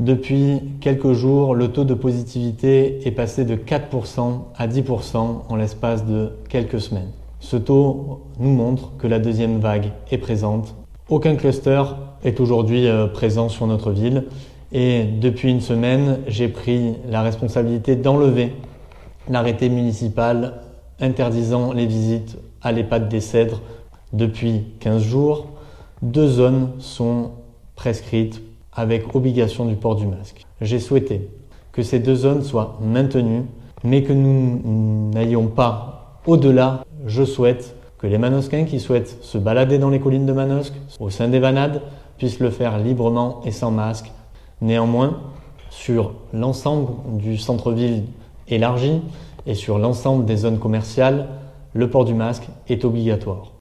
Depuis quelques jours, le taux de positivité est passé de 4% à 10% en l'espace de quelques semaines. Ce taux nous montre que la deuxième vague est présente. Aucun cluster est aujourd'hui présent sur notre ville et depuis une semaine, j'ai pris la responsabilité d'enlever l'arrêté municipal interdisant les visites à l'EHPAD des Cèdres. Depuis 15 jours, 2 zones sont prescrites avec obligation du port du masque. J'ai souhaité que ces 2 zones soient maintenues, mais que nous n'ayons pas au-delà. Je souhaite que les Manosquins qui souhaitent se balader dans les collines de Manosque, au sein des vanades, puissent le faire librement et sans masque. Néanmoins, sur l'ensemble du centre-ville élargi et sur l'ensemble des zones commerciales, le port du masque est obligatoire.